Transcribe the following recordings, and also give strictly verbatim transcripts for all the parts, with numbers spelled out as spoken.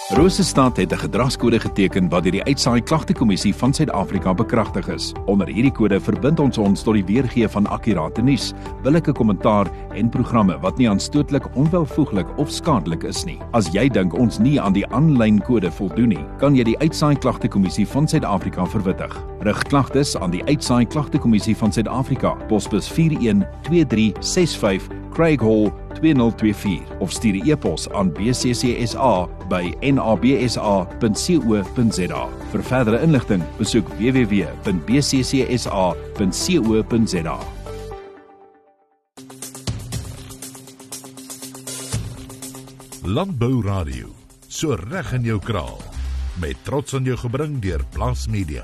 Rosestad het 'n gedragskode geteken wat deur die Uitsaai Klagtekommissie van Suid-Afrika bekragtig is. Onder hierdie kode verbind ons ons tot die weergee van akkurate nuus, billike kommentaar en programme wat nie aanstootlik, onwelvoeglik of skadelik is nie. As jy dink ons nie aan die aanlyn kode voldoen nie, kan jy die Uitsaai Klagtekommissie van Suid-Afrika verwittig. Rig klagtes aan die Uitsaai Klagtekommissie van Suid-Afrika, posbus vier een twee drie ses vyf, Craig Hall twee nul twee vier of stuur 'n e-pos aan b c c s a by n a b s a punt co punt z a. Vir verdere inligting, besoek w w w punt b c c s a punt co punt z a. Landbou Radio, so reg in jou kraal, met trots aan jou gebring deur Plaas Media.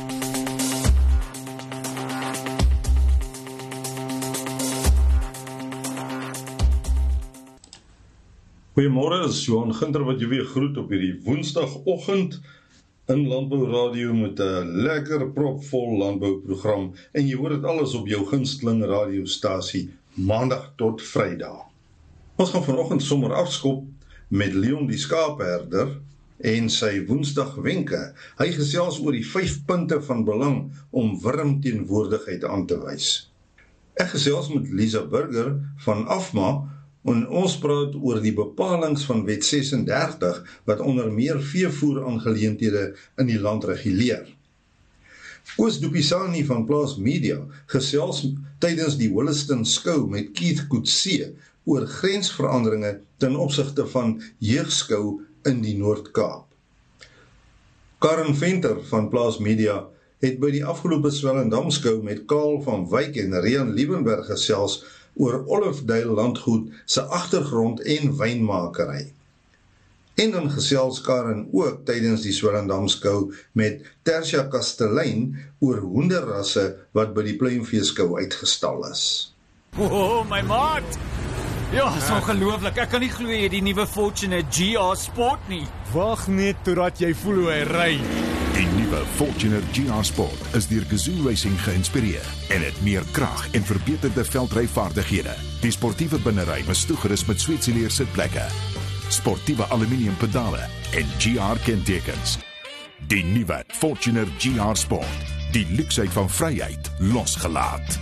Goeiemôre, is Johan Ginter wat jy weer groet op hierdie woensdagoggend in Landbou Radio met 'n lekker propvol landbouprogram en jy hoor dit alles op jou gunsteling radiostasie Maandag tot Vrydag. Ons gaan vanoggend sommer afskop met Leon die skaapherder en sy woensdag wenke. Hy gesels oor die vyf punte van belang om wurmteenwoordigheid aan te wys. Ek gesels met Lisa Burger van Afma en ons praat oor die bepalings van Wet ses en dertig wat onder meer veevoer aangeleenthede in die land reguleer. Koos Dupisani van Plaas Media gesels tydens die Williston skou met Keith Coetzee oor grensveranderinge ten opsigte van jeugskou in die Noord-Kaap. Karen Venter van Plaas Media het by die afgelope Swellendam skou met Karl van Wyk en Rian Liebenberg gesels oor Olifdale landgoed se agtergrond en wynmakery. En dan gesels Karen ook tydens die Swellendam skou met Tersia Kastelein oor hoenderrasse wat by die pluimveeskou uitgestal is. Oh, my maat! Ja, is ongelooflik. Ek kan nie glo jy die nuwe Fortuner G R Sport nie. Wag net totdat jy voel hoe hy ry. Die nuwe Fortuner G R Sport is deur Gazoo Racing geïnspireer en het meer krag en verbeterde veldryvaardighede. Die sportiewe binnery is toegerus met Sweetsileer sitplekke, sportiewe aluminium pedale en G R kentekens. Die nuwe Fortuner G R Sport, die luksheid van vryheid losgelaat.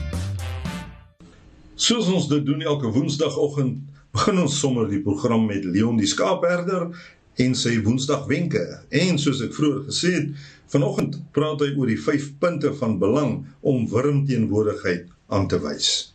Soos ons dit doen elke woensdagoggend, begin ons sommer die program met Leon die skaapherder en sy woensdag wenke. En soos ek vroeër gesê het, vanoggend praat hy oor die vyf punte van belang om wurmteenwoordigheid aan te wys.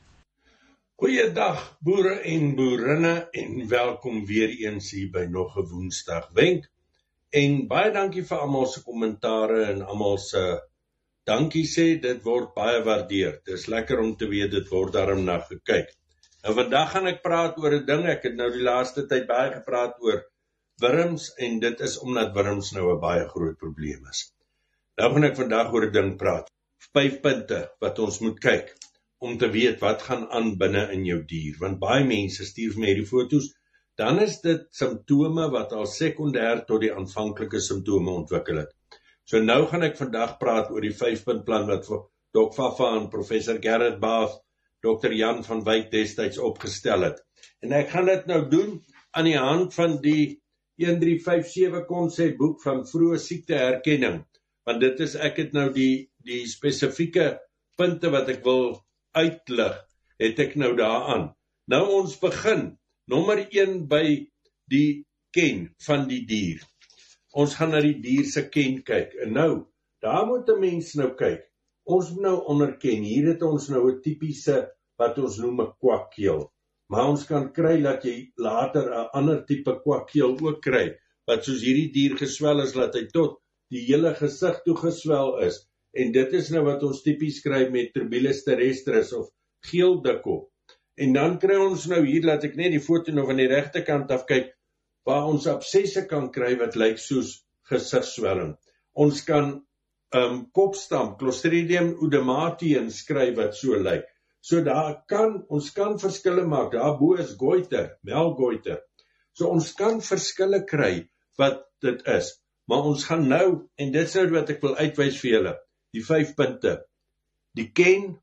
Goeiedag boere en boerinne en welkom weer eens hier by nog 'n woensdag wenk. En baie dankie vir almal se kommentare en almal se dankie sê, dit word baie waardeer. Dit is lekker om te weet, dit word daarom na gekyk. En vandag gaan ek praat oor 'n ding, ek het nou die laaste tyd baie gepraat oor wurms, en dit is omdat wurms nou 'n baie groot probleem is. Nou gaan ek vandag oor 'n ding praat. Vyf punte wat ons moet kyk, om te weet wat gaan aan binne in jou dier, want baie mense stuur vir my hierdie foto's, dan is dit simptome wat al sekondêr tot die aanvanklike simptome ontwikkel het. So nou gaan ek vandag praat oor die vyf-punt plan wat vir Dok Fafa en Professor Gerrit Baaf, Dokter Jan van Wyk destyds opgestel het. En ek gaan dit nou doen aan die hand van die een drie vyf sewe konsepboek van vroeë siekteherkenning, want dit is, ek het nou die, die spesifieke punte wat ek wil uitlig, het ek nou daaraan. Nou ons begin, nommer een by die ken van die dier. Ons gaan na die dier se ken kyk, en nou, daar moet 'n mens nou kyk. Ons moet nou onderken, hier het ons nou 'n tipiese, wat ons noem 'n kwakkeel. Maar ons kan kry dat jy later 'n ander tipe kwakkeel ook kry, wat soos hierdie dier geswel is, dat hy tot die hele gesig toe geswel is. En dit is nou wat ons tipies kry met Turbilis terrestris of geeldikkop. En dan kry ons nou hier, laat ek net die foto nou van die regte kant af kyk, waar ons absesse kan kry wat lyk soos gesigswelling. Ons kan um, kopstamp, Clostridium oedematium skry wat so lyk. So daar kan, ons kan verskille maak, daarbo is goiter, melgoiter. So ons kan verskille kry wat dit is. Maar ons gaan nou, en dit is nou wat ek wil uitwys vir julle, die vyf punte. Die ken,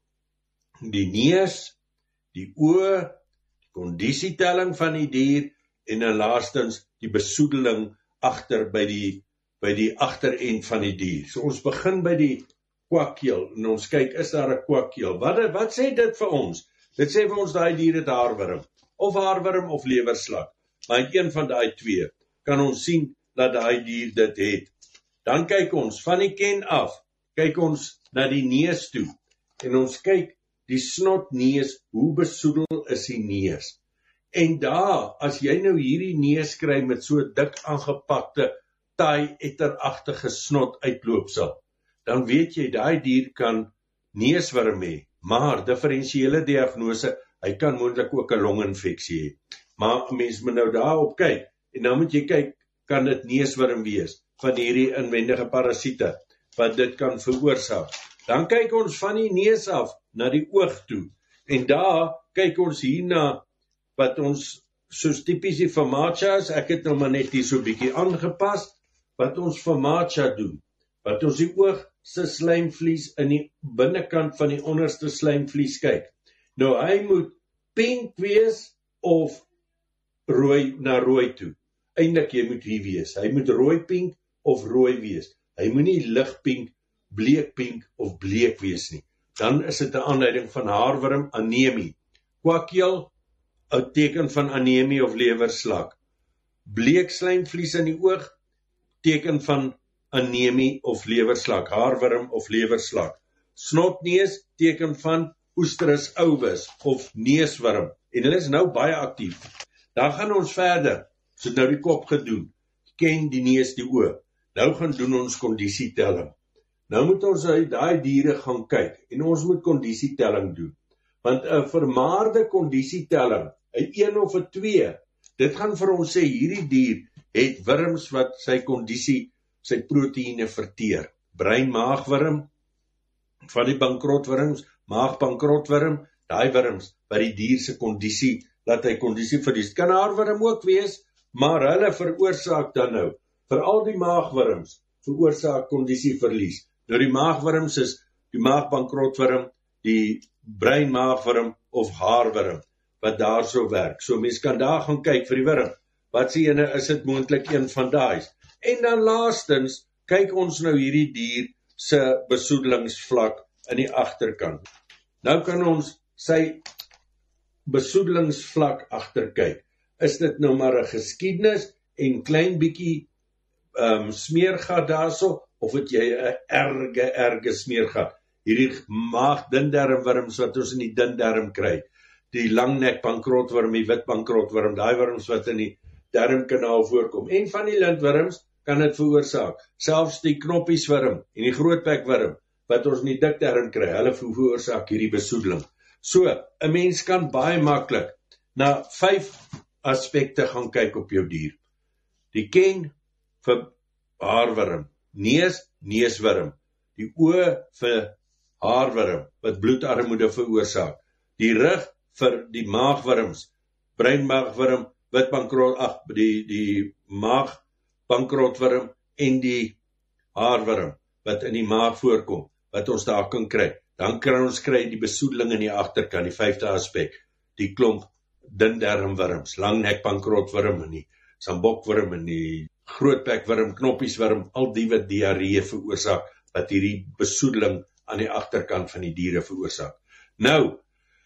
die neus, die oë, die kondisietelling van die dier, en dan laastens die besoedeling agter by die by die agterend van die dier. So ons begin by die kwakkeel en ons kyk, is daar 'n kwakkeel? Wat wat sê dit vir ons? Dit sê vir ons daai dier het haarwurm, of haarwurm of lewerslak. Maar in een van daai twee kan ons sien dat daai dier dit het. Dan kyk ons van die ken af, kyk ons na die neus toe en ons kyk die snotneus, hoe besoedel is die neus. En daar, as jy nou hierdie neus kry met so dik aangepakte taai etteragtige snot uitloopsel, dan weet jy daai dier kan neuswurm hê, maar diferensiële diagnose, hy kan moontlik ook 'n longinfeksie hê. Maar mens moet nou daarop kyk en dan moet jy kyk, kan dit neuswurm wees van hierdie inwendige parasiete wat dit kan veroorsaak. Dan kyk ons van die neus af na die oog toe en daar kyk ons hier na wat ons soos tipies die Famacia is. Ek het nou maar net hier so 'n bietjie aangepas wat ons Famacia doen, wat ons die oog se slijmvlies in die binnekant van die onderste slijmvlies kyk. Nou hy moet pink wees of rooi na rooi toe. Eindelik jy moet hier wees. Hy moet rooi pink of rooi wees. Hy moet nie ligpink, bleekpink of bleek wees nie. Dan is dit 'n aanduiding van haarwurm, anemie. Kwakkeel, 'n teken van anemie of lewerslak. Bleek slijmvlies in die oog, teken van anemie of lewerslak, haarwurm of lewerslak. Snotneus, teken van Oestrus ovis of neuswurm. En hulle is nou baie aktief. Dan gaan ons verder. So nou die kop gedoen. Ken die neus, die oog. Nou gaan doen ons kondisietelling. Nou moet ons uit daai diere gaan kyk en ons moet kondisietelling doen. Want 'n vermaarde kondisietelling, 'n een of 'n twee, dit gaan vir ons sê hierdie dier het wurms wat sy kondisie, sy proteïene verteer. Brein-maagwurm, van die bankrotwurms, maagbankrotwurm, daai wurms wat die dier se kondisie, laat hy kondisie verlies. Kan haarwurm ook wees, maar hulle veroorsaak dan nou, veral die maagwurms, veroorsaak kondisieverlies. Nou die maagwurms is die maagbankrotwurm, die brein-maagwurm of haarwurm, wat daar so werk. So mens kan daar gaan kyk vir die wurm. Wat sê ene, is dit moontlik een van daai? En dan laastens, kyk ons nou hierdie dier se besoedelingsvlak in die agterkant. Nou kan ons sy besoedelingsvlak agterkyk. Is dit nou maar 'n geskiedenis en klein bietjie um, smeergat daarso, of het jy 'n erge, erge smeergat? Hierdie maag-dindarmwurms wat ons in die dindarm kry, die langnek bankrotwurm, die wit bankrotwurm, daai wurms wat in die darmkanaal voorkom, en van die lintwurms kan dit veroorsaak. Selfs die knoppieswurm en die grootbekwurm wat ons in die dikdarm kry, hulle veroorsaak hierdie besoedeling. So, 'n mens kan baie maklik na vyf aspekte gaan kyk op jou dier. Die ken vir haarwurm, neus, neuswurm, die oë vir haarwurm wat bloedarmoede veroorsaak, die rug vir die maagwurms, breinmaagwurm, witbankrot, ag, die die maagbankrotwurm en die haarwurm wat in die maag voorkom, wat ons daar kan kry. Dan kan ons kry die besoedeling in die agterkant, die vyfde aspek, die klomp dindarmwurms, langnekbankrotwurm en die sambokwurm en die grootbekwurm, knoppieswurm, al die wat diarree veroorsaak, wat hierdie besoedeling aan die agterkant van die diere veroorsaak. Nou,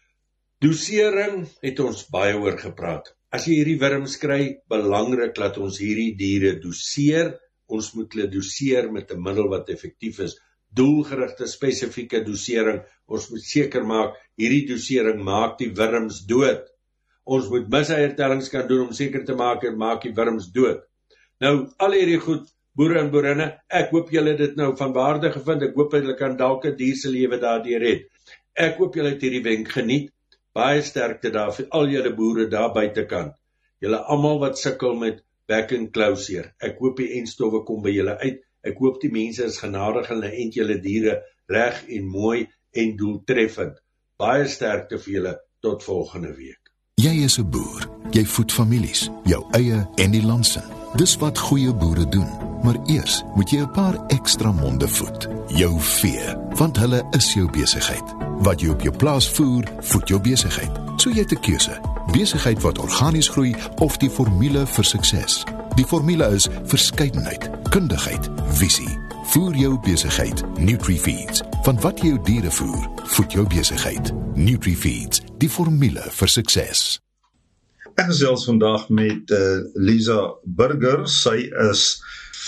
dosering het ons baie oor gepraat. As jy hierdie wurms kry, belangrik dat ons hierdie diere doseer. Ons moet hulle doseer met 'n middel wat effektief is. Doelgerigte, spesifieke dosering. Ons moet seker maak, hierdie dosering maak die wurms dood. Ons moet miseiertellings kan doen om seker te maak, en maak die wurms dood. Nou, al hierdie goed, boere en boerinne, ek hoop julle dit nou van waarde gevind. Ek hoop julle kan dalk 'n dier se lewe daardeur red. Ek hoop julle het hierdie wenk geniet. Baie sterkte daar vir al julle boere daar buitekant. Julle almal wat sukkel met back and closeer. Ek hoop die enstowwe kom by julle uit. Ek hoop die mense is genadig en hulle ent julle diere reg en mooi en doeltreffend. Baie sterkte vir julle tot volgende week. Jy is 'n boer. Jy voed families, jou eie en die landsin. Dis wat goeie boere doen. Maar eers moet jy 'n paar ekstra monde voed. Jou vee, want hulle is jou besigheid. Wat jy op jou plaas voer, voed jou besigheid. So jy het 'n keuse. Besigheid wat organies groei of die formule vir sukses. Die formule is verskeidenheid, kundigheid, visie. Voer jou besigheid. NutriFeeds. Van wat jou diere voer, voed jou besigheid. NutriFeeds, die formule vir sukses. Ek gesels vandag met uh, Lisa Burger. Sy is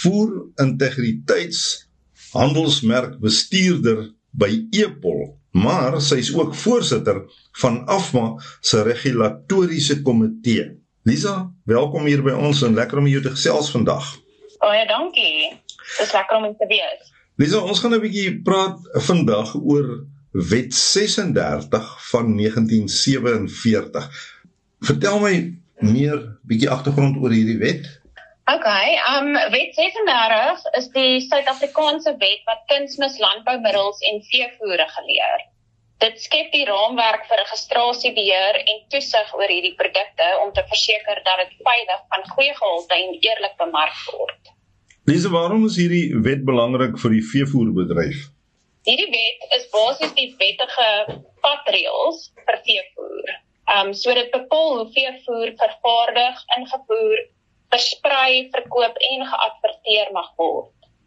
voerintegriteits handelsmerkbestuurder by Epol, maar sy is ook voorsitter van AFMA se regulatoriese komitee. Lisa, welkom hier by ons en lekker om jou te gesels vandag. Baie dankie. Dit is lekker om hier te wees. Lisa, ons gaan 'n bietjie praat vandag oor Wet ses en dertig van negentien sewe en veertig. Vertel my meer bietjie agtergrond oor hierdie wet. Ok, um, Wet ses en dertig is die Suid-Afrikaanse wet wat kunsmis landboumiddels en veevoer reguleer. Dit skep die raamwerk vir registrasie, beheer en toesig oor hierdie produkte om te verseker dat dit veilig, van goeie gehalte en eerlik bemark word. Lisa, waarom is hierdie wet belangrik vir die veevoerbedryf? Hierdie wet is basies die wettige padreëls vir veevoer. Um, so dit bepaal hoe veevoer vervaardig, ingevoer, versprei, verkoop en geadverteer mag word.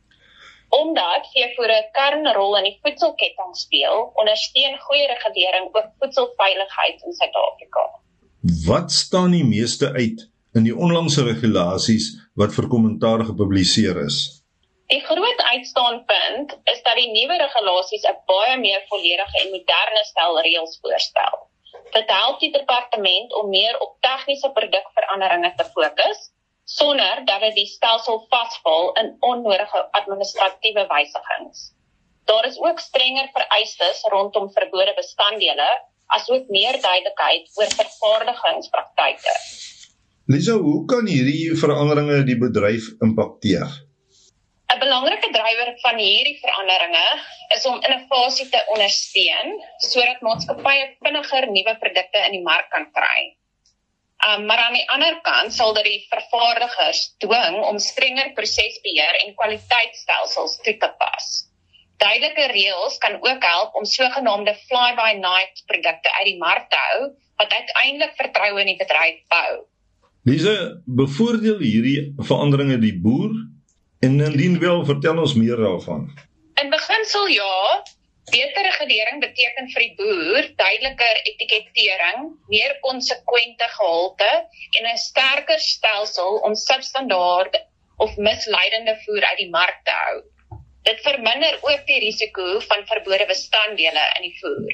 Omdat veevoer 'n kernrol in die voedselketting speel, ondersteun goeie regulering oor voedselveiligheid in Suid-Afrika. Wat staan die meeste uit in die onlangse regulasies wat vir kommentaar gepubliseer is? Die groot uitstaanpunt is dat die nuwe regulasies 'n baie meer volledige en moderne stel reëls voorstel. Dit help die departement om meer op tegniese produkveranderinge te fokus, sonder dat dit die stelsel vasval in onnodige administratiewe wysigings. Daar is ook strenger vereistes rondom verbode bestanddele, asook meer duidelikheid oor vervaardigingspraktyke. Lisa, hoe kan hierdie veranderinge die bedryf impakteer? 'n Belangrike drywer van hierdie veranderinge is om innovasie te ondersteun, sodat maatskappye vinniger nuwe produkte in die mark kan kry. Um, maar aan die ander kant sal dit die vervaardigers dwing om strenger prosesbeheer en kwaliteitsstelsels toe te pas. Duidelike reëls kan ook help om sogenaamde fly-by-night produkte uit die mark te hou, wat uiteindelik vertroue in die bedryf bou. Lisa, bevoordeel hierdie veranderinge die boer? En indien wel, vertel ons meer daarvan. In beginsel ja, beter regulering beteken vir die boer duideliker etikettering, meer konsekwente gehalte en 'n sterker stelsel om substandaard of misleidende voer uit die mark te hou. Dit verminder ook die risiko van verbode bestanddele in die voer.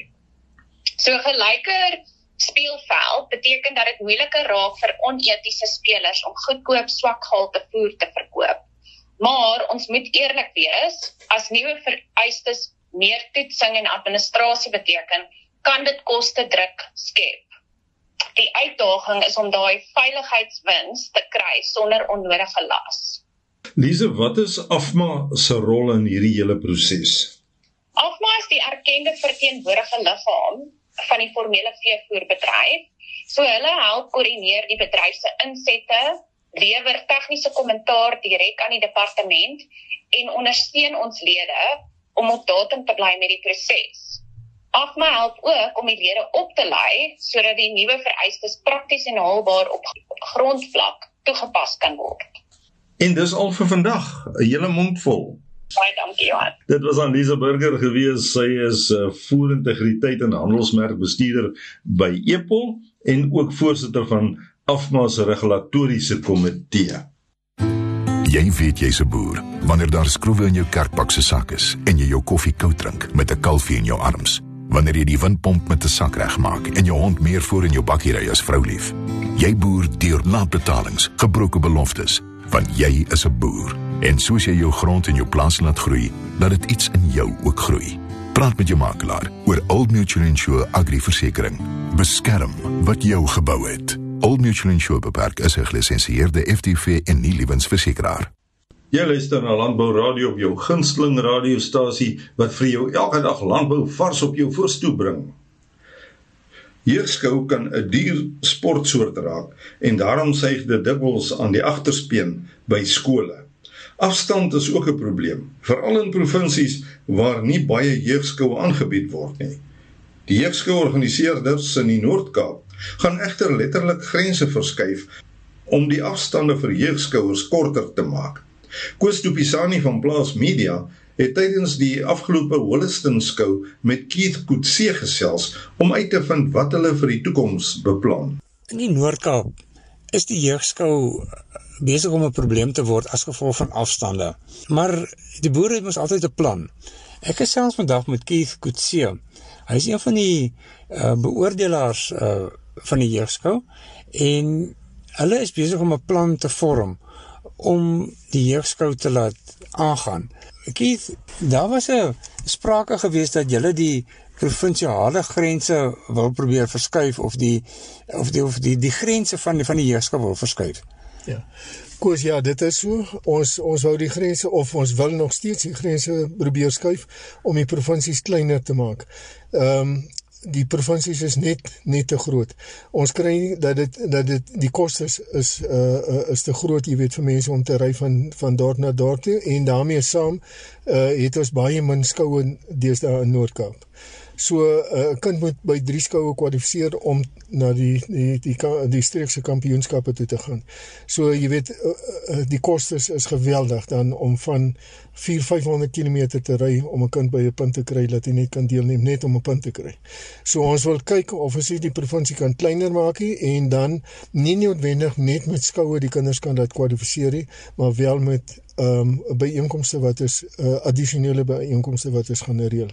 So gelyker speelveld beteken dat dit moeiliker raak vir onetiese spelers om goedkoop swak gehalte voer te verkoop. Maar ons moet eerlik wees, as nuwe vereistes meer toetsing en administrasie beteken, kan dit koste druk skep. Die uitdaging is om daai veiligheidswins te kry sonder onnodige las. Lisa, wat is AFMA se rol in hierdie hele proses? AFMA is die erkende verteenwoordige liggaam van die formele veevoerbedryf, so hulle help koördineer die bedryf se insette, lewer tegniese kommentaar direk aan die departement en ondersteun ons lede om op datum te bly met die proses. AFMA help ook om die lede op te lei, sodat die nuwe vereistes prakties en haalbaar op grondvlak toegepas kan word. En dis al vir vandag, 'n hele mond vol. Baie dankie, Johan. Dit was aan Lisa Burger gewees. Sy is uh, voerintegriteit en handelsmerkbestuurder by Epol en ook voorsitter van AFMA se regulatoriese komitee. Jy weet jy's 'n boer wanneer daar skroewe in jou kerkbak se sak is en jy jou koffie koud drink met 'n kalfie in jou arms. Wanneer jy die windpomp met 'n sak regmaak en jou hond meer voor in jou bakkie ry as vroulief. Jy boer deur laatbetalings, gebroke beloftes, want jy is 'n boer. En soos jy jou grond en jou plaas laat groei, laat dit iets in jou ook groei. Praat met jou makelaar oor Old Mutual Insure Agri-versekering. Beskerm wat jou gebou het. Old Mutual Insure Beperk is 'n gelisensieerde F D V en nie lewensversekeraar. Jy luister na Landbou Radio op jou gunsteling radiostasie wat vir jou elke dag landbou vars op jou voorstoep bring. Jeugskou kan 'n duur sportsoort raak en daarom suig dit dikwels aan die agterspeen by skole. Afstand is ook 'n probleem, veral in provinsies waar nie baie jeugskoue aangebied word nie. Die jeugskou organiseerders in die Noord-Kaap gaan egter letterlik grense verskuif om die afstande vir jeugskouers korter te maak. Koos Tupisani van Plaas Media het tydens die afgelope Wollaston skou met Keith Coetzee gesels om uit te vind wat hulle vir die toekoms beplan. In die Noord-Kaap is die jeugskou besig om 'n probleem te word as gevolg van afstande. Maar die boere het mos altyd 'n plan. Ek is selfs vandag met Keith Coetzee. Hy is een van die uh, beoordelaars uh, van die jeugskou en hulle is besig om 'n plan te vorm om die jeugskou te laat aangaan. Keith, daar was 'n sprake gewees dat julle die provinsiale grense wil probeer verskuif of die of die of die die grense van die van die jeugskou wil verskuif. Ja. Koos, ja, dit is so. Ons ons wou die grense of ons wil nog steeds die grense probeer skuif om die provinsies kleiner te maak. Ehm um, die provinsies is net net te groot. Ons kry dat dit dat dit die kostes is uh, is te groot, jy weet, vir mense om te ry van van dorp na dorp toe en daarmee saam uh, het ons baie min skoue deesdae in Noord-Kaap. So 'n uh, kind moet by drie skoue kwalifiseer om na die die die, die, die streekse kampioenskappe toe te gaan. So jy weet uh, uh, die kostes is geweldig dan om van vierhonderd vyfhonderd kilometer te ry om 'n kind by 'n punt te kry dat hy net kan deelneem net om 'n punt te kry. So ons wil kyk of ons die provinsie kan kleiner maak en dan nie noodwendig net met skoue die kinders kan dat kwalifiseer, maar wel met um, byeenkomste wat is uh, addisionele byeenkomste wat is gaan reël.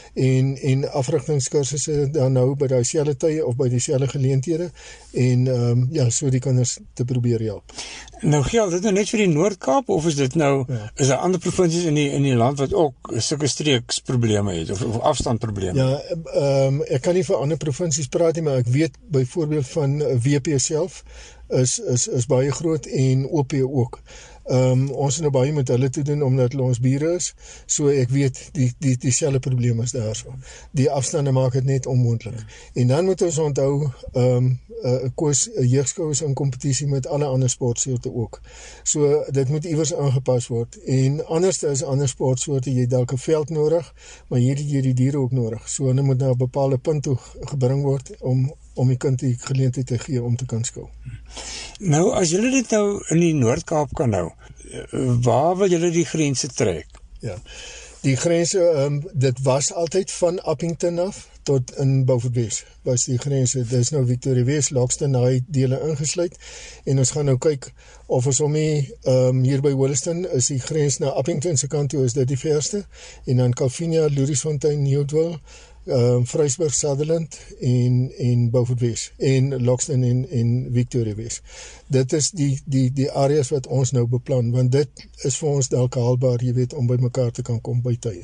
En en afrigtingskursusse dan nou by daai selfde tye of by dieselfde geleenthede en um, ja, so die kinders te probeer help. Nou geld dit nou net vir die Noord-Kaap of is dit nou ja. is daar ander provinsies in die in die land wat ook sulke streeksprobleme het of, of afstandprobleme? Ja, um, ek kan nie vir ander provinsies praat nie, maar ek weet byvoorbeeld van W P self is is is baie groot en O P ook. Um, ons het nou baie met hulle te doen omdat hulle ons bure is, so ek weet die die dieselfde probleem is daar so. Die afstande maak dit net onmoontlik. En dan moet ons onthou um, uh, koos jeugskou is in kompetisie met alle ander sportsoorte ook. So dit moet iewers aangepas word. En anders is ander sportsoorte, jy het dalk 'n veld nodig, maar hier het jy die diere ook nodig. So hulle moet na 'n bepaalde punt toe gebring word om om die kind die geleentheid te gee om te kan skou. Nou, as julle dit nou in die Noord-Kaap kan nou, waar wil julle die grense trek? Ja, die grense, um, dit was altyd van Appington af tot in Beaufort Wes, was die grense, dit is nou Victoria Wes, Loxton, daai dele ingesluit, en ons gaan nou kyk of ons om die, um, hier by Wollaston, is die grens na Appington se kant toe, is dit die verste, en dan Calvinia, Lourisfontein, Newdville, Uh, Vryburg, Sutherland en, en Beaufort Wes en Loxton en, en Victoria Wes. Dit is die, die, die areas wat ons nou beplan, want dit is vir ons dalk haalbaar, jy weet, om by mekaar te kan kom by tye.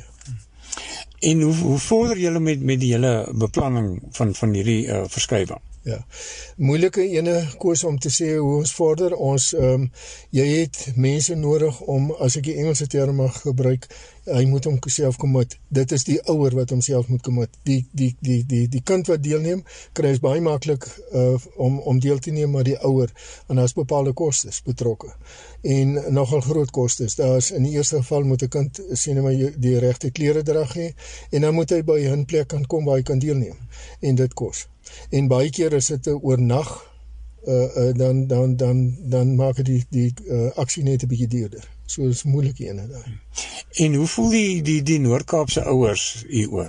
En hoe, hoe vorder julle met, met die hele beplanning van, van hierdie uh, verskuiving? Ja, moeilike ene koos om te sê hoe ons vorder, ons, um, jy het mense nodig om, as ek die Engelse term mag gebruik, hy moet homself commit, dit is die ouer wat homself moet commit, die, die, die, die, die kind wat deelneem, kry is baie maklik uh, om, om deel te neem, maar die ouer, en daar is bepaalde kostes betrokke, en nogal groot kostes, daar is in die eerste geval moet die kind, sê nou maar, die regte klere drag hê, en dan moet hy by hun plek kan kom waar hy kan deelneem, en dit kos. En baie keer is dit oornag, uh, uh, dan, dan, dan, dan maak die, die uh, aksie net 'n bietjie duurder. So is moeilik ene daar. En hoe voel die, die, die Noord-Kaapse ouers hieroor?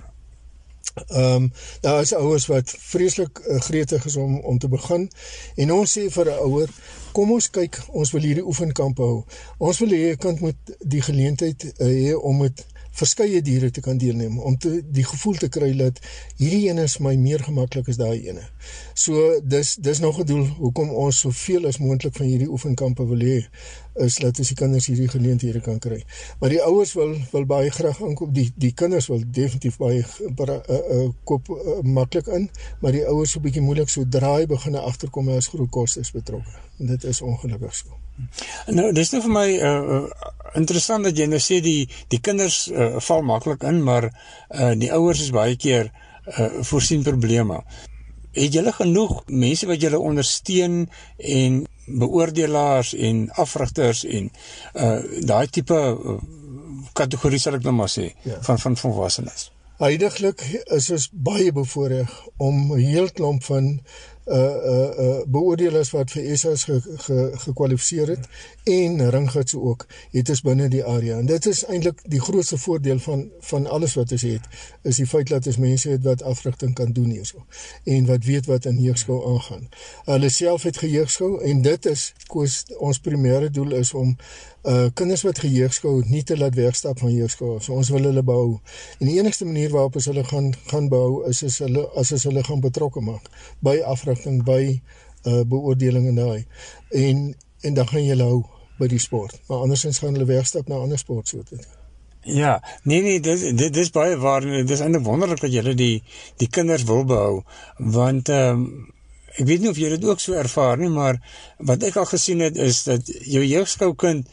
Um, daar is ouers wat vreeslik uh, gretig is om, om te begin, en ons sê vir 'n ouer, kom ons kyk, ons wil hierdie oefenkamp hou. Ons wil hê 'n kind moet die geleentheid uh, hê om het verskeie diere te kan deelneem, om te, die gevoel te kry dat hierdie ene is my meer gemaklik as daai ene. So, dis, dis nog 'n doel, hoekom ons soveel as moontlik van hierdie oefenkampe wil hê, is dat as die kinders hierdie geleenthede kan kry. Maar die ouers wil, wil baie graag aankoop, die, die kinders wil definitief baie uh, uh, koop uh, maklik in, maar die ouers so 'n bietjie moeilik, so draai begin agterkom as groot kostes betrokke. En dit is ongelukkig so. Nou, dis nou vir my uh, interessant dat jy nou sê die, die kinders uh, val maklik in, maar uh, die ouers is baie keer uh, voorsien probleme. Het julle genoeg mense wat julle ondersteun en beoordelaars en afrigters en uh, daai tipe uh, kategorie sal ek nou maar sê, ja. van, van volwassenes? Huidiglik is ons baie bevoorreg om 'n heel klomp van uh, uh, uh, beoordelers wat vir S A S ge, ge, gekwalifiseer het en ringgidse ook, het is binne die area. En dit is eintlik die grootste voordeel van, van alles wat ons het, is die feit dat ons mense het wat afrigting kan doen hierso, en wat weet wat in jeugskou aangaan. Hulle self het gejeugskou, en dit is, koos, ons primêre doel is om uh, kinders wat gejeugskou nie te laat wegstap van jeugskou, so ons wil hulle behou. En die enigste manier waarop ons hulle gaan, gaan behou, is as hulle, as ons hulle gaan betrokke maak, by afrigting, by uh, beoordeling en daai, en, en dan gaan jy hou by die sport, maar andersins gaan hulle wegstap na ander sportsoorte. Ja, nee nee, dit dit is baie waar. Dit is eintlik wonderlik dat julle die die kinders wil behou, want ehm um, ek weet nie of jy dit ook so ervaar nie, maar wat ek al gesien het is dat jou jeugskou kind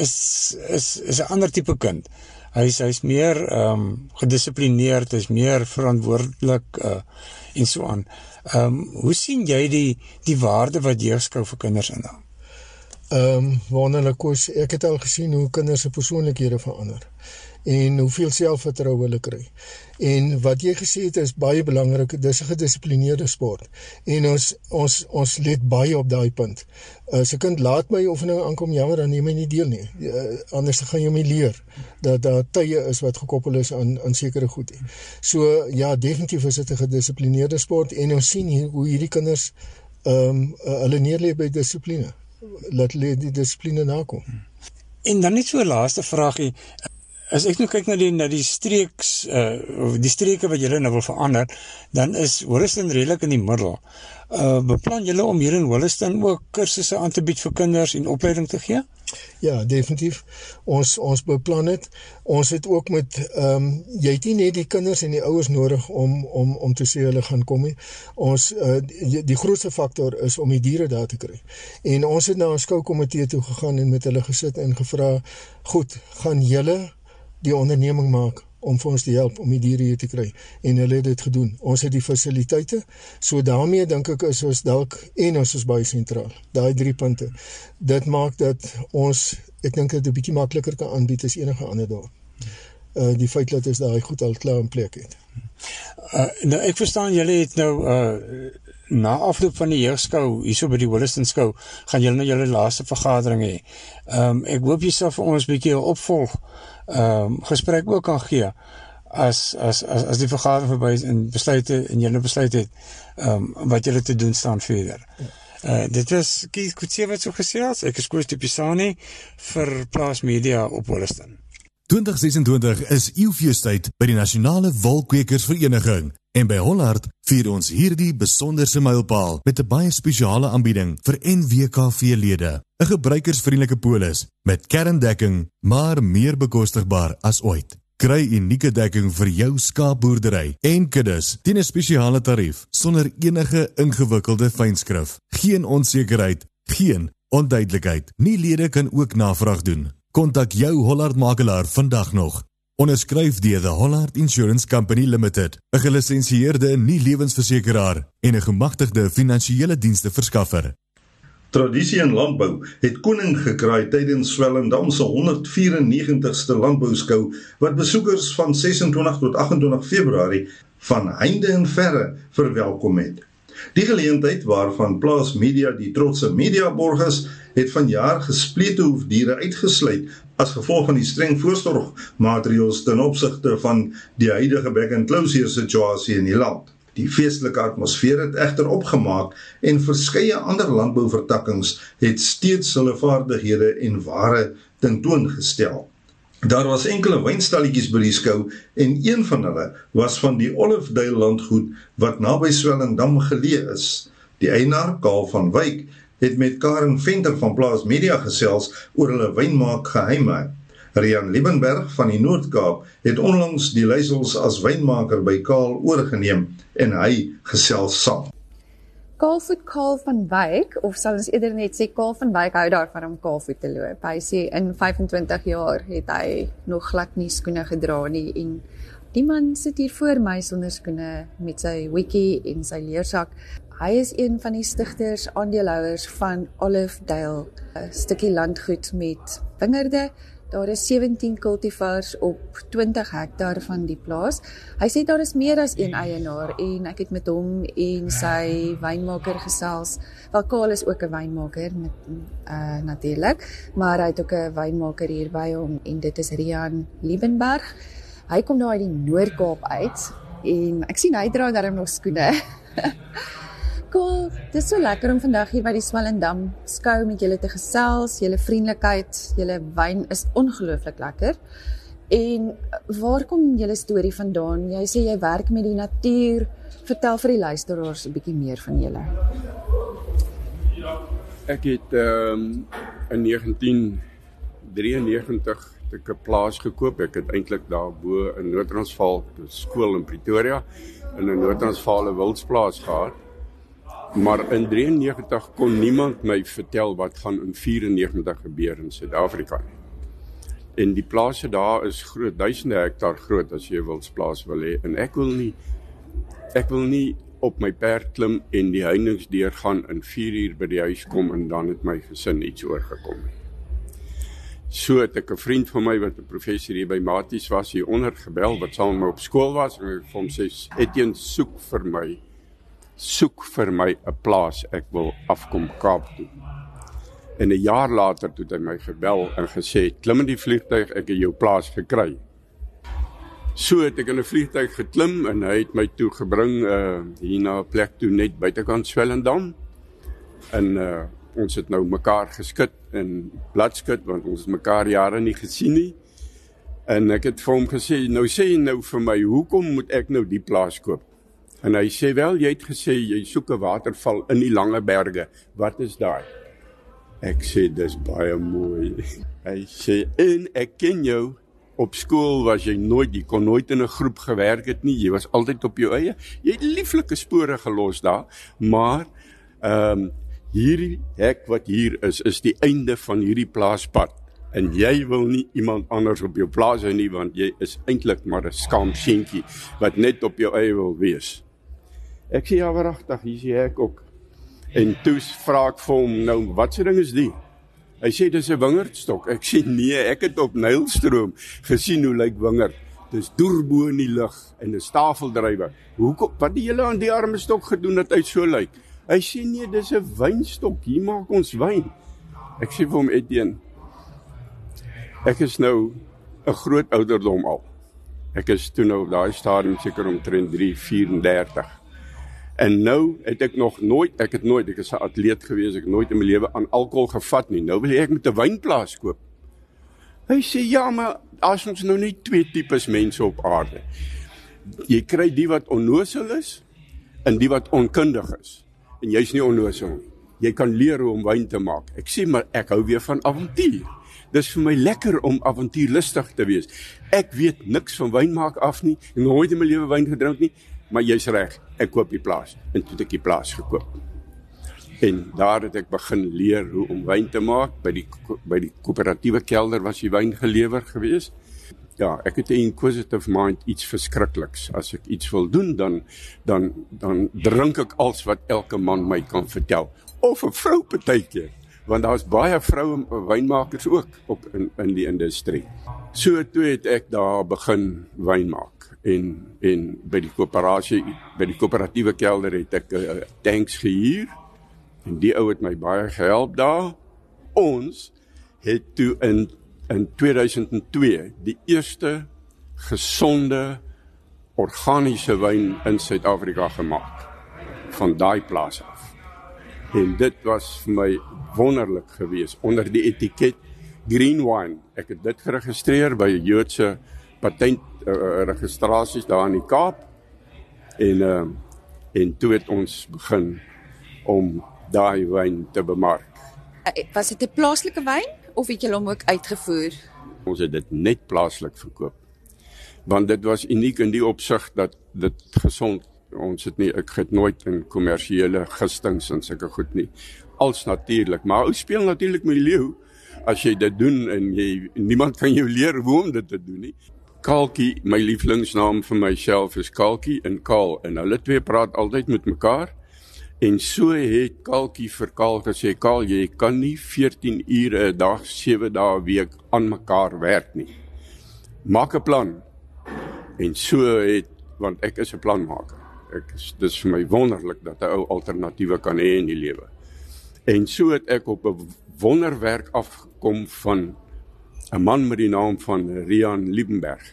is is is 'n ander tipe kind. Hy's hy's meer ehm um, gedissiplineerd, hy's meer verantwoordelik uh, en so aan. Ehm um, hoe sien jy die die waarde wat jeugskou vir kinders inhou? Ehm um, wonderlik, koos, ek het al gesien hoe kinders se persoonlikhede verander en hoeveel selfvertroue hulle kry. En wat jy gesê het is baie belangrik, dis 'n gedissiplineerde sport. En ons ons ons let baie op daai punt. As 'n kind laat by oefening aankom, jammer, dan neem hy nie deel nie. Uh, anders gaan jy my leer dat daar tye is wat gekoppel is aan aan sekere goed. So ja, definitief is dit 'n gedissiplineerde sport, en ons sien hier hoe hierdie kinders ehm um, uh, hulle neerlê by dissipline. Laat hulle die dissipline nakom. En dan net so 'n laaste vraagie. As ek nou kyk na die na die streeks uh, die streke wat julle nou wil verander, dan is Holliston redelik in die middel. Uh, beplan julle om hier in Holliston ook kursusse aan te bied vir kinders en opleiding te gee? Ja, definitief. Ons ons beplan het. Ons het ook met ehm um, jy het nie net die kinders en die ouers nodig om om om te sê hulle gaan kom nie. Ons uh, die, die grootste faktor is om die diere daar te kry. En ons het na 'n skoukomitee toe gegaan en met hulle gesit en gevra, goed, gaan julle die onderneming maak om vir ons te help om die diere hier te kry, en hulle het dit gedoen. Ons het die fasiliteite, so daarmee dink ek is ons dalk, en ons is baie sentraal, daai drie punte. Dit maak dat ons, ek dink dit 'n bietjie makliker kan aanbied as enige ander dorp. Uh, die feit dat ons daai goed al klaar in plek het. Uh, nou ek verstaan julle het nou uh, na afloop van die jeugskou, hierso by die Holliston skou, gaan julle nou julle laaste vergadering hê. Um, ek hoop jy sal vir ons 'n bietjie 'n opvolg um, gesprek ook kan gee, as, as, as, as die vergadering verby is en besluite, en julle besluit het, um, wat julle te doen staan verder. Uh, dit was Keith Kutse wat so gesels, ek is Koos de Pisani vir Plaas Media op Holliston. twintig sesentwintig is eeufeestyd by die Nasionale Wolkwekersvereniging, en by Hollard vier ons hierdie besonderse mylpaal met 'n baie spesiale aanbieding vir N W K V-lede. 'n Gebruikersvriendelike polis met kerndekking, maar meer bekostigbaar as ooit. Kry unieke dekking vir jou skaapboerdery en kuddes teen 'n spesiale tarief sonder enige ingewikkelde fynskrif. Geen onsekerheid, geen onduidelikheid. Nie lede kan ook navraag doen. Kontak jou Hollard makelaar vandag nog. Onderskryf deur The Hollard Insurance Company Limited, 'n gelisensieerde nie-lewensversekeraar en 'n gemagtigde finansiële dienste verskaffer. Tradisie in landbou het koning gekraai tydens Swellendam se honderd vyf en negentigste landbouskou, wat besoekers van ses en twintig tot agt en twintig Februarie van heinde en verre verwelkom het. Die geleentheid waarvan Plaas Media die trotse mediaborg is, het vanjaar gesplete hoefdiere uitgesluit as gevolg van die streng voorsorgmaatreëls ten opsigte van die huidige back-and-closure situasie in die land. Die feestelike atmosfeer het egter opgemaak en verskeie ander landbouvertakkings het steeds hulle vaardighede en ware tentoongestel. Daar was enkele wynstalletjies by die skou, en een van hulle was van die Olifdale landgoed wat naby Swellendam geleë is. Die eienaar, Karl van Wyk, het met Karen Venter van Plaas Media gesels oor hulle wynmaak geheime. Rian Liebenberg van die Noord-Kaap het onlangs die leiersels as wynmaker by Karl oorgeneem, en hy gesels saam. Kaalvoet Karl van Wyk, of sal ons eerder net sê Karl van Wyk hou daarvan om kaalvoet te loop. Hy sê in vyf en twintig jaar het hy nog glad nie skoene gedra nie, en die man sit hier voor my sonder skoene met sy wiki en sy leersak. Hy is een van die stigters, aandeelhouers van Olifdale, 'n stukkie landgoed met wingerde Daar is sewentien cultivars op twintig hektaar van die plaas. Hy sê daar is meer as een eienaar en ek het met hom en sy wynmaker gesels. Wel, Karl is ook 'n wynmaker met uh, natuurlik, maar hy het ook 'n wynmaker hier by hom en dit is Rian Liebenberg. Hy kom daar uit die Noord-Kaap uit en ek sien hy dra darm nog skoene. Cool, dit is so lekker om vandag hier by die Swellendam skou met julle te gesels, julle vriendelikheid, julle wyn is ongelooflik lekker. En waar kom julle storie vandaan? Jy sê jy werk met die natuur, vertel vir die luisteraars 'n bietjie meer van julle. Ek het um, in negentien drieënnegentig het ek 'n plaas gekoop. Ek het eintlik daar bo in Noord-Transvaal, 'n skool in Pretoria, in 'n Noord-Transvaal 'n wildsplaas gehad. Maar in drieënnegentig kon niemand my vertel wat gaan in vyfennegentig gebeur in Suid-Afrika nie. En die plase daar is groot, duisende hektaar groot as jy 'n wildsplaas wil hê. En ek wil nie ek wil nie op my perd klim en die heininge deur gaan in vier uur by die huis kom en dan het my gesin iets oorgekom nie. So het ek 'n vriend van my wat 'n professor hier by Maties was, hier onder gebel wat saam met my op skool was en ek vir hom sê, Etienne, soek vir my soek vir my 'n plaas, ek wil afkom Kaap toe. En 'n jaar later toe het hy my gebel en gesê, klim in die vliegtuig, ek het jou plaas gekry. So het ek in 'n vliegtuig geklim en hy het my toe gebring uh, hier na 'n plek toe net buitekant Swellendam. En uh, ons het nou mekaar geskit en bladskit, want ons het mekaar jare nie gesien nie. En ek het vir hom gesê, nou sê jy nou vir my, hoekom moet ek nou die plaas koop? En hy sê, wel, jy het gesê, jy soek 'n waterval in die lange berge. Wat is daai? Ek sê, dis baie mooi. Hy sê, en ek ken jou. Op skool was jy nooit, jy kon nooit in 'n groep gewerk het nie. Jy was altyd op jou eie. Jy het lieflike spore gelos daar. Maar, um, hierdie hek wat hier is, is die einde van hierdie plaaspad. En jy wil nie iemand anders op jou plaas hê nie, want jy is eintlik maar 'n skaam seentjie wat net op jou eie wil wees. Ek sê, ja, waaragtig, hier sê ek ook. En toe vra ek vir hom, nou, wat se ding is die? Hy sê, dis 'n wingerdstok. Ek sê, nee, ek het op Nylstroom gesien hoe lyk wingerd. Dis doorbo in die lug en 'n tafeldrywer. Hoekom, wat het julle aan die arme stok gedoen dat hy so lyk? Hy sê, nee, dis 'n wynstok, hier maak ons wyn. Ek sê vir hom, Etienne, ek is nou 'n groot ouderdom al. Ek is toe nou op daai stadium seker omtrent drie vyf-en-dertig. En nou het ek nog nooit, ek het nooit, ek is 'n atleet gewees, ek het nooit in my lewe aan alkohol gevat nie. Nou wil ek met 'n wynplaas koop. Hy sê, ja, maar as ons nou net twee tipes mense op aarde. Jy kry die wat onnosel is, en die wat onkundig is. En jy's nie onnosel nie. Jy kan leer hoe om wyn te maak. Ek sê, maar ek hou weer van avontuur. Dis vir my lekker om avontuurlustig te wees. Ek weet niks van wyn maak af nie, en nooit in my lewe wyn gedrink nie, maar jy's reg, ek koop die plaas, en toe het ek die plaas gekoop. En daar het ek begin leer hoe om wyn te maak, by die, by die koöperatiewe kelder was die wyn gelewer gewees. Ja, ek het 'n inquisitive mind, iets verskrikliks. As ek iets wil doen, dan, dan, dan drink ek als wat elke man my kan vertel. Of 'n vrou partykeer, want daar's baie vroue wynmakers ook op in, in die industrie. So toe het ek daar begin wyn maak. En, en by die koöperasie, by die koöperatiewe kelder het ek uh, tanks gehuur, en die ou het my baie gehelp daar. Ons het toe in, in tweeduisend twee die eerste gesonde, organiese wyn in Suid-Afrika gemaak, van daai plaas af. En dit was vir my wonderlik gewees, onder die etiket Green Wine. Ek het dit geregistreer by 'n Joodse patent uh, registrasies daar in die Kaap, en, uh, en toe het ons begin om daai wyn te bemark. Was dit 'n plaaslike wyn, of het julle hom ook uitgevoer? Ons het dit net plaaslik verkoop, want dit was uniek in die opsig dat dit gesond, ons het nie, ek het nooit in kommersiële gistings en sulke goed nie, als natuurlik, maar ou speel natuurlik met die leeu, as jy dit doen, en jy, niemand kan jou leer hoe om dit te doen nie. Kalkie, my lieflingsnaam vir myself is Kalkie en Kaal, en hulle twee praat altyd met mekaar, En so het Kalkie vir Kaal gesê, Kaal, jy kan nie veertien ure 'n dag, sewe dae 'n week aan mekaar werk nie. Maak 'n plan. En so het, want ek is 'n planmaker. Ek is, dis vir my wonderlik dat 'n ou alternatiewe kan hê in die lewe. En so het ek op 'n wonderwerk afgekom van 'n man met die naam van Rian Liebenberg.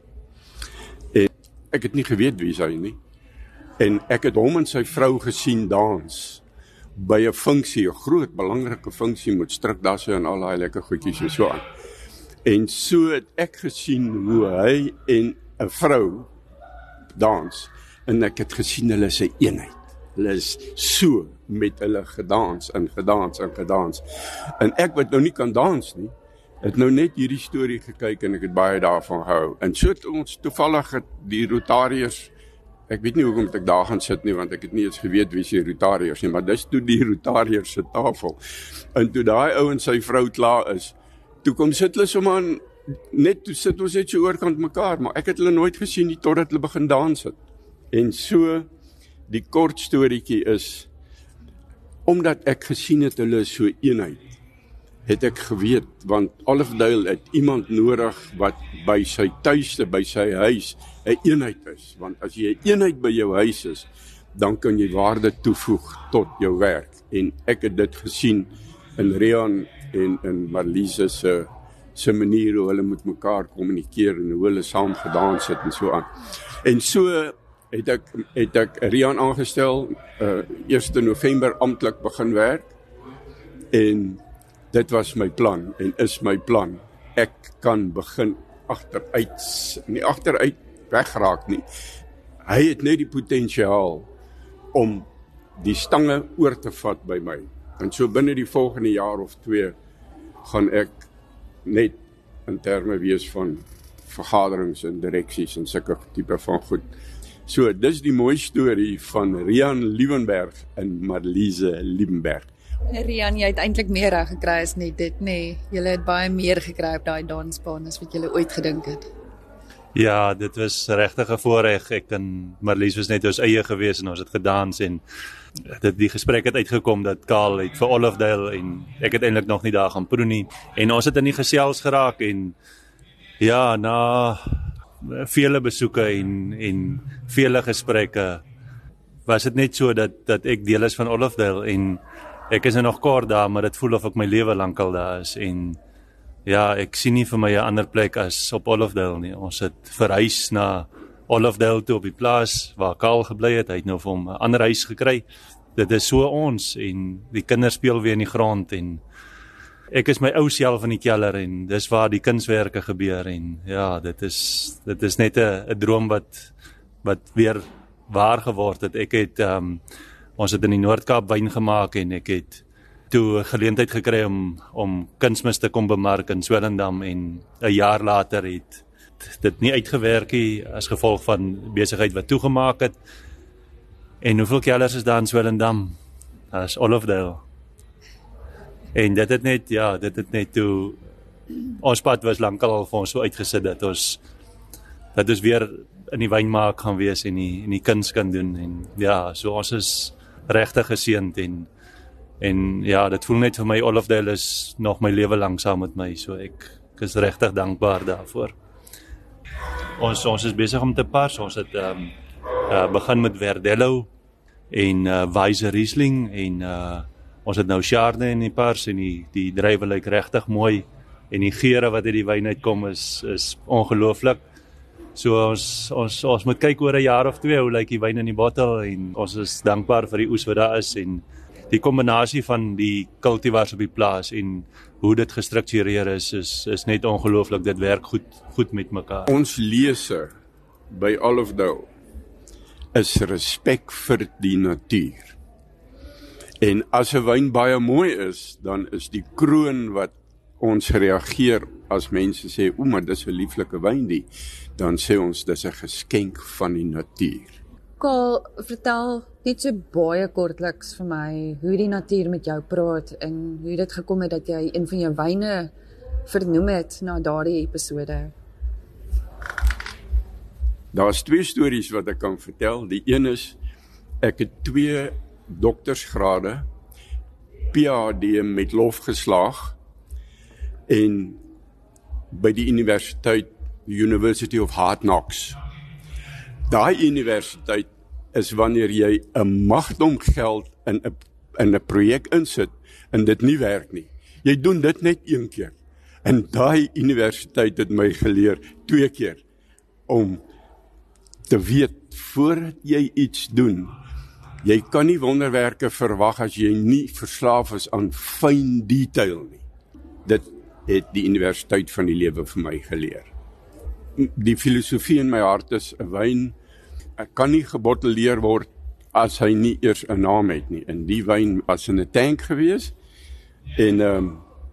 En ek het nie geweet wie hy nie. En ek het hom en sy vrou gesien dans by 'n funksie, 'n groot belangrike funksie met strikdasse en al daai lekker goedjies en so aan. En so het ek gesien hoe hy en 'n vrou dans, en ek het gesien hulle is 'n eenheid. Hulle is so met hulle gedans en gedans en gedans. En ek wat nou nie kan dans nie, het nou net hierdie storie gekyk en ek het baie daarvan gehou. En so het ons toevallig het die Rotariërs, ek weet nie hoekom ek daar gaan sit nie, want ek het nie eens geweet wie se Rotariërs nie, maar dis toe die Rotariërs se tafel. En toe daai ou en sy vrou klaar is, toe kom sit hulle sommer net, toe sit ons net so oorkant mekaar, maar ek het hulle nooit gesien nie, totdat hulle begin dans het. En so, die kort storieetjie is, omdat ek gesien het hulle is so eenheid, het ek geweet, want Olifdale het iemand nodig wat by sy tuiste, by sy huis, 'n eenheid is. Want as jy 'n eenheid by jou huis is, dan kan jy waarde toevoeg tot jou werk. En ek het dit gesien in Rian en in Marliese se se manier hoe hulle met mekaar kommunikeer en hoe hulle saam gedans het en so aan. En so het ek het ek Rian aangestel, uh, eerste November amptelik begin werk. En dit was my plan en is my plan. Ek kan begin agteruit, nie agteruit wegraak nie. Hy het net die potensiaal om die stange oor te vat by my. En so binne die volgende jaar of twee gaan ek net in terme wees van vergaderings en direksies en sulke tipe van goed. So, dis die mooi storie van Rian Liebenberg en Marliese Liebenberg. Rian, jy het eintlik meer reg gekry as net dit, nee. Jy het baie meer gekry op daai dansbaan as wat jy ooit gedink het. Ja, dit was regtig 'n voorreg. Ek en Marlies was net ons eie gewees en ons het gedans en dit die gesprek het uitgekom dat Kaal het vir Olifdale en ek het eintlik nog nie daar gaan proe nie. En ons het in die gesels geraak en ja, na vele besoeke en en vele gesprekke was dit net so dat dat ek deel is van Olifdale en ek is nog kort daar, maar dit voel of ek my lewe lank al daar is en ja, ek sien nie vir my 'n ander plek as op Olifdale nie. Ons het verhuis na Olifdale toe op die plaas waar Kaal gebly het. Hy het nou vir hom 'n ander huis gekry. Dit is so ons en die kinders speel weer in die grond en ek is my ou self in die keller en dis waar die kunswerke gebeur en ja, dit is dit is net 'n 'n droom wat wat weer waar geword het. Ek het um, ons het in die Noord-Kaap wyn gemaak en ek het toe geleentheid gekry om om kunsmis te kom bemark in Swellendam en 'n jaar later het dit nie uitgewerk nie as gevolg van besigheid wat toegemaak het. En hoeveel kellers is daar in Swellendam? As Olifdale. En dit het net ja, dit het net toe ons pad was lankal al vir ons so uitgesit dat ons dat ons weer in die wynmaak gaan wees en die en die kuns kan doen en ja, so ons is regtig geseënd en En ja, dit voel net vir my, Olifdale is nog my lewe lank saam met my, so ek, ek is regtig dankbaar daarvoor. Ons, ons is besig om te pas, ons het um, uh, begin met Verdelho en uh, Weiser Riesling en uh, ons het nou Chardonnay in die pars en die, die druiwe lyk regtig mooi en die geure wat uit die wyn uitkom is, is ongelooflik. So ons, ons, ons moet kyk oor 'n jaar of twee, hoe lyk die wyn in die bottel en ons is dankbaar vir die oes wat daar is en die kombinasie van die kultivars op die plaas en hoe dit gestruktureer is, is, is net ongelooflik, dit werk goed, goed met mekaar. Ons lese by Olifdale is respek vir die natuur. En as 'n wyn baie mooi is, dan is die kroon wat ons reageer as mense sê, o, maar dis 'n lieflike wyn die, dan sê ons dis 'n geskenk van die natuur. Kaal, vertel net so baie kortliks vir my hoe die natuur met jou praat en hoe dit gekom het dat jy een van jou wyne vernoem het na daardie episode. Daar's twee stories wat ek kan vertel. Die een is, ek het twee doktersgrade, P H D met lof geslaag en by die universiteit, University of Hard Knocks. Daai universiteit is wanneer jy 'n magdom geld in 'n in 'n projek insit en dit nie werk nie. Jy doen dit net een keer. En daai universiteit het my geleer twee keer om te weet voordat jy iets doen. Jy kan nie wonderwerke verwag as jy nie verslaaf is aan fyn detail nie. Dit het die universiteit van die lewe vir my geleer. Die filosofie in my hart is 'n wyn kan nie gebottelleer word as hy nie eers 'n naam het nie. En die wyn was in 'n tank gewees en um,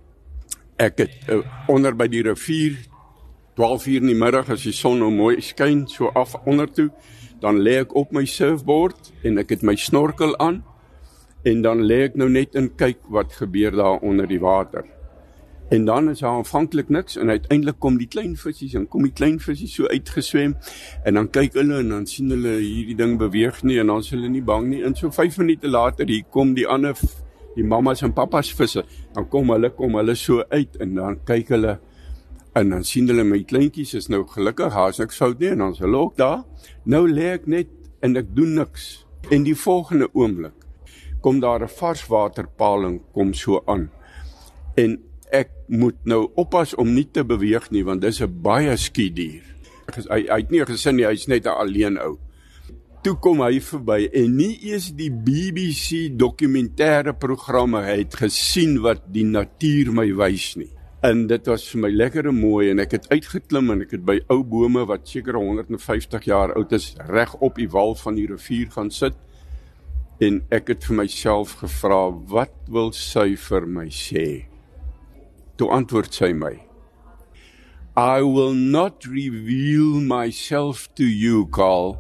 ek het uh, onder by die rivier twaalf uur in die middag as die son nou mooi skyn so af onder toe, dan lê ek op my surfboard en ek het my snorkel aan en dan lê ek nou net en kyk wat gebeur daar onder die water. En dan is daar aanvanklik niks en uiteindelik kom die klein visies en kom die klein visies so uitgeswem en dan kyk hulle en dan sien hulle hierdie ding beweeg nie en dan is hulle nie bang nie en so vyf minute later hier kom die ander, die mamas en papas visse, dan kom hulle, kom hulle so uit en dan kyk hulle en dan sien hulle my kleintjies is nou gelukkig, haar is niks fout nie en dan is hulle ook daar, nou lê ek net en ek doen niks en die volgende oomblik kom daar 'n varswaterpaling kom so aan en ek moet nou oppas om nie te beweeg nie, want dis 'n baie skiedier. Hy, hy het nie 'n gesin nie, hy is net 'n alleen ou. Toe kom hy verby en nie eers die B B C dokumentêre programme het gesien wat die natuur my wys nie. En dit was vir my lekker en mooi en ek het uitgeklim en ek het by ou bome wat seker honderd en vyftig jaar oud is, reg op die wal van die rivier gaan sit en ek het vir myself gevra, wat wil sy vir my sê? Toe antwoord sy my, I will not reveal myself to you, Carl,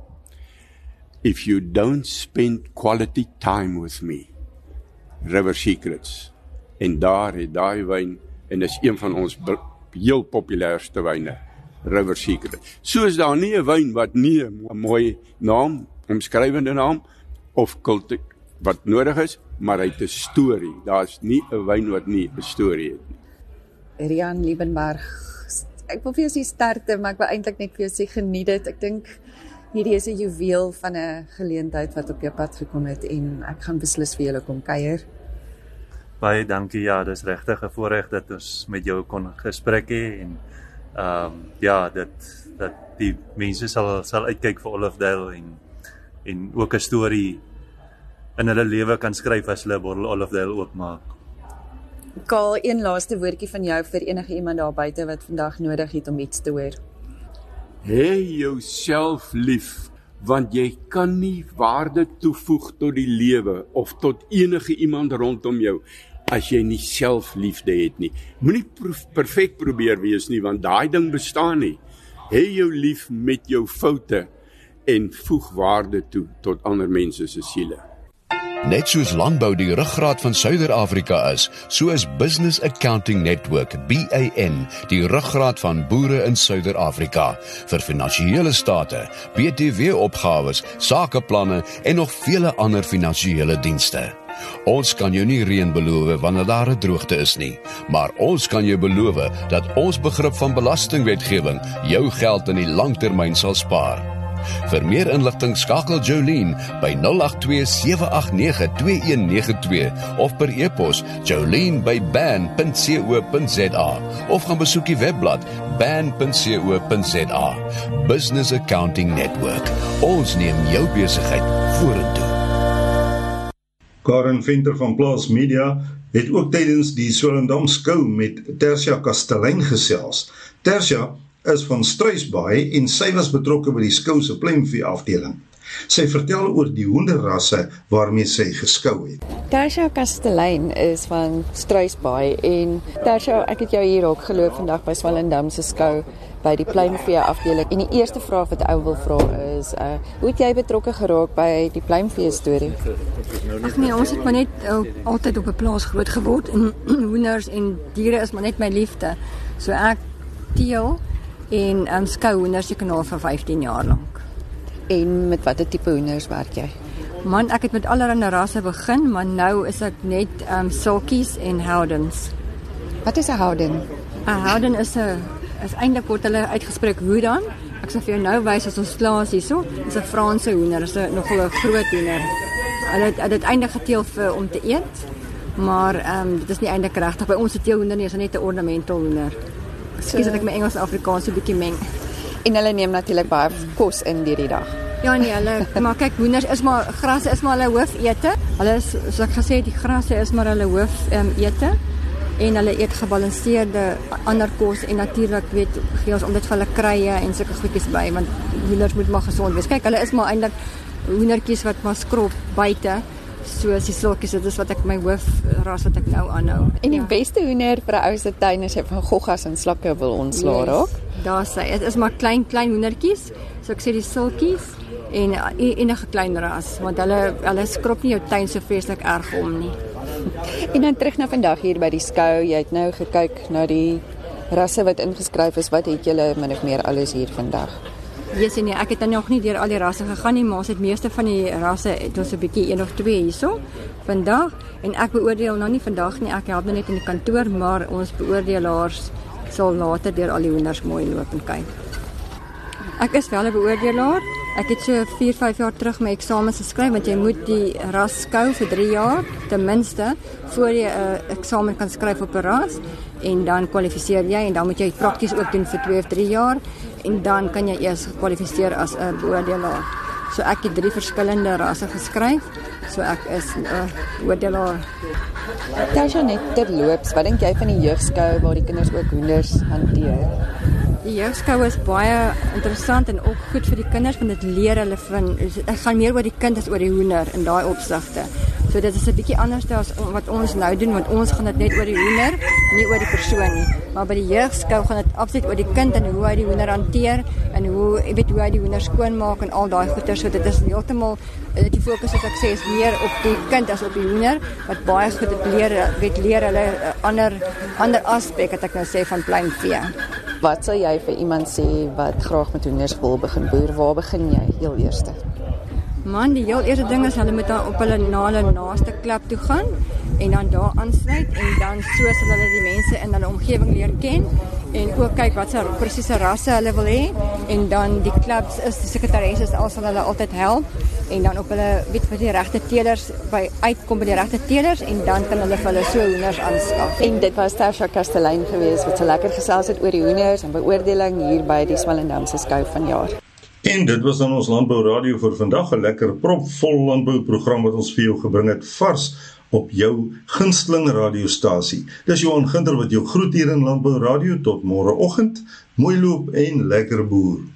if you don't spend quality time with me. River Secrets. En daar het daai wyn, en is een van ons heel populairste wyne, River Secrets. So is daar nie 'n wyn wat nie 'n mooi naam, omskrywende naam, of kultuur wat nodig is, maar hy het 'n storie. Daar is nie 'n wyn wat nie 'n storie het nie. Rian Liebenberg, ek wil vir jou sê sterkte, maar ek wil eintlik net vir jou sê geniet dit. Ek dink hierdie is 'n juweel van 'n geleentheid wat op jou pad gekom het en ek gaan beslis vir julle kom kuier. Baie dankie, ja, dis regtig 'n voorreg dat ons met jou kon gesprek hê en ehm um, ja, dat dat die mense sal sal uitkyk vir Olifdale en en ook 'n storie in hulle lewe kan skryf as hulle bottel Olifdale oopmaak. Karl, een laaste woordjie van jou vir enige iemand daar buite wat vandag nodig het om iets te hoor. Hê jouself lief, want jy kan nie waarde toevoeg tot die lewe of tot enige iemand rondom jou as jy nie selfliefde het nie. Moenie perfek probeer wees nie, want daai ding bestaan nie. Hê jou lief met jou foute en voeg waarde toe tot ander mense se siele. Net soos landbou die ruggraat van Suider-Afrika is, so is Business Accounting Network, B A N, die ruggraat van boere in Suider-Afrika, vir finansiële state, B T W-opgawes, sakeplanne en nog vele ander finansiële dienste. Ons kan jou nie reën beloof wanneer daar 'n droogte is nie, maar ons kan jou beloof dat ons begrip van belastingwetgewing jou geld in die langtermyn sal spaar. Vir meer inligting skakel Jolene by nul agt twee sewe agt nege twee een nege twee of per e-pos jolene by ban punt co punt za of gaan besoek die webblad ban punt co punt za. Business Accounting Network. Ons neem jou besigheid vorentoe. Karen Venter van Plaas Media het ook tydens die Swellendam skou met Tersia Kastelein gesels. Tersia is van Struisbaai en sy was betrokke by die skou se pluimvee afdeling. Sy vertel oor die hoenderrasse waarmee sy geskou het. Tersia Kastelein is van Struisbaai en Tersia, ek het jou hier ook geloop vandag by Swellendam se skou by die pluimvee afdeling. En die eerste vraag wat ou wil vra is, uh, hoe het jy betrokke geraak by die pluimvee storie? Ag nee, ons het maar net uh, altyd op 'n plaas groot geword en hoenders en diere is maar net my liefde. So ek teel en um, skou hoenders se kanaal vir vyftien jaar lank. En met watter tipe hoenders werk jy? Man, ek het met allerlei rasse begin, maar nou is ek net um, sulkies en houdens. Wat is 'n houden? 'n Houden is 'n is eintlik word hulle uitgespreek hoedan. Ek sal vir jou nou wys as ons klaar is hierso. Dis 'n Franse hoender, dis 'n nogal 'n groot hoender. Hulle het dit eintlik geteel vir om te eet, maar ehm um, dit is nie eintlik regtig by ons se teelhoender nie, is net 'n ornamental hoender. Ekskuus dat ek my Engels en Afrikaans 'n bietjie meng. En hulle neem natuurlik baie kos in deur die dag. Ja nee, hulle maar kyk, hoenders is maar grasse is maar hulle hoofete. Hulle is soos ek gesê het, die grasse is maar hulle hoof ehm um, ete. En hulle eet gebalanseerde ander kos en natuurlik weet gee ons om dit vir hulle krye en sulke goedjies by, want hoenders moet maar gesond wees. Kyk, hulle is maar eintlik hoendertjies wat maar skrop buite, soos die sulkies, dit is wat ek my hoofras wat ek nou aanhou. En die ja. beste hoender vir 'n ou se tuin is van goggas en slakke wil ontslaa raak. Yes, daar sê, dit is maar klein klein hoendertjies, so ek sê die sulkies en enige klein ras, want hulle hulle skrop nie jou tuin so vreeslik erg om nie. En dan terug na vandag hier by die skou, jy het nou gekyk na die rasse wat ingeskryf is, wat het julle min of meer alles hier vandag? Yes, nee, ek het dan nog nie deur al die rasse gegaan nie, maar ons het meeste van die rasse, het ons 'n bietjie een of twee hierso vandag, en ek beoordeel nou nie vandag nie, ek help nou net in die kantoor, maar ons beoordelaars sal later deur al die hoenders mooi loop en kyk. Ek is wel 'n beoordelaar. Ek het so vier, vyf jaar terug my eksamens geskryf, want jy moet die ras skou vir drie jaar, ten minste, voor jy 'n uh, eksamen kan skryf op 'n ras, en dan kwalifiseer jy, en dan moet jy prakties ook doen vir twee of drie jaar, en dan kan jy eers gekwalifiseer as 'n uh, beoordelaar. So ek het drie verskillende rasse geskryf, so ek is 'n uh, beoordelaar. Tasha, net terloops, wat dink jy van die jeugskou waar die kinders ook hoenders hanteer? Die jeugskou is baie interessant en ook goed vir die kinders, want dit leer hulle van, dit gaan meer oor die kind as oor die hoender in daai opsigte. So dit is 'n bietjie anders as wat ons nou doen, want ons gaan dit net oor die hoender, nie oor die persoon nie. Maar by die jeugskou gaan dit absoluut oor die kind en hoe hy die hoender hanteer en hoe, jy weet, hoe hy die hoender skoonmaak en al daai goeie. So dit is heeltemal, die fokus wat ek sê is meer op die kind as op die hoender, wat baie goed dit leer, weet leer hulle 'n ander ander aspek wat ek nou sê van pluimvee. Wat sal jy vir iemand sê wat graag met hoenders wil begin boer? Waar begin jy heel eerste? Man, die heel eerste ding is hulle moet dan op hulle na hulle naaste klub toe gaan en dan daar aansluit en dan so sal hulle die mense in hulle omgewing leer ken en ook kyk wat se presiese rasse hulle wil hê en dan die klubs is die sekretaris al sal hulle altyd help en dan op hulle weet vir die regte teelers by uitkom by die regte teelers en dan kan hulle vir hulle so hoenders aanskaf. En dit was Tasha Kastelein geweest wat so lekker gesels het oor die hoenders en beoordeling hier by die Swellendamse skou vanjaar. En dit was dan ons Landbou Radio vir vandag, 'n lekker propvol landbouprogram wat ons vir jou gebring het vars op jou gunsteling radiostasie. Dis Johan Ginter wat jou groet hier in Landbou Radio tot môreoggend. Mooi loop en lekker boer.